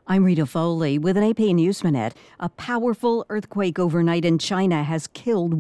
I'm Rita Foley with an AP News Minute. A powerful earthquake overnight in China has killed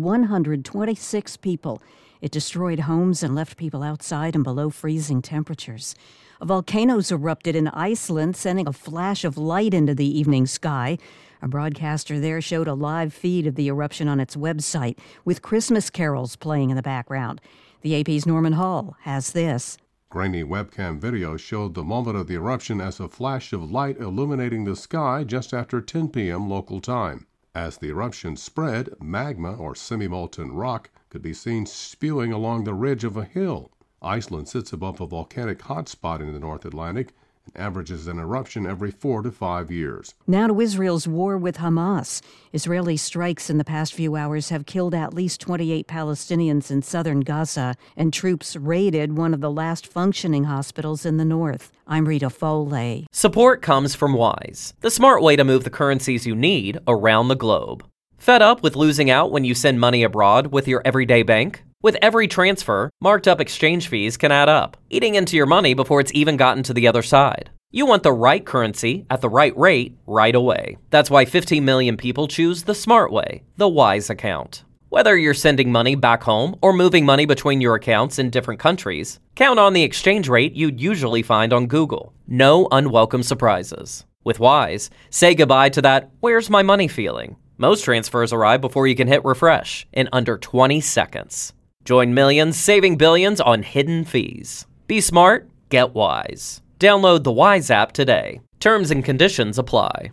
126 people. It destroyed homes and left people outside and below freezing temperatures. Volcanoes erupted in Iceland, sending a flash of light into the evening sky. A broadcaster there showed a live feed of the eruption on its website, with Christmas carols playing in the background. The AP's Norman Hall has this. Grainy webcam video showed the moment of the eruption as a flash of light illuminating the sky just after 10 p.m. local time. As the eruption spread, magma or semi-molten rock could be seen spewing along the ridge of a hill. Iceland sits above a volcanic hotspot in the North Atlantic and averages an eruption every 4 to 5 years. Now to Israel's war with Hamas. Israeli strikes in the past few hours have killed at least 28 Palestinians in southern Gaza, and troops raided one of the last functioning hospitals in the north. I'm Rita Foley. Support comes from Wise, the smart way to move the currencies you need around the globe. Fed up with losing out when you send money abroad with your everyday bank? With every transfer, marked up exchange fees can add up, eating into your money before it's even gotten to the other side. You want the right currency at the right rate right away. That's why 15 million people choose the smart way, the Wise account. Whether you're sending money back home or moving money between your accounts in different countries, count on the exchange rate you'd usually find on Google. No unwelcome surprises. With Wise, say goodbye to that "where's my money" feeling. Most transfers arrive before you can hit refresh in under 20 seconds. Join millions saving billions on hidden fees. Be smart, get Wise. Download the Wise app today. Terms and conditions apply.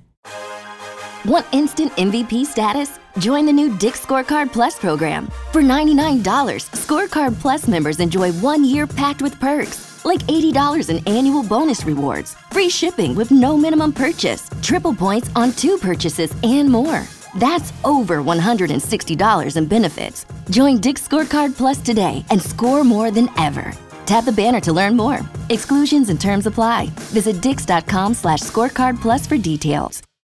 Want instant MVP status? Join the new Dick's Scorecard Plus program. For $99, Scorecard Plus members enjoy 1 year packed with perks, like $80 in annual bonus rewards, free shipping with no minimum purchase, triple points on 2 purchases, and more. That's over $160 in benefits. Join Dick's Scorecard Plus today and score more than ever. Tap the banner to learn more. Exclusions and terms apply. Visit dix.com/scorecard plus for details.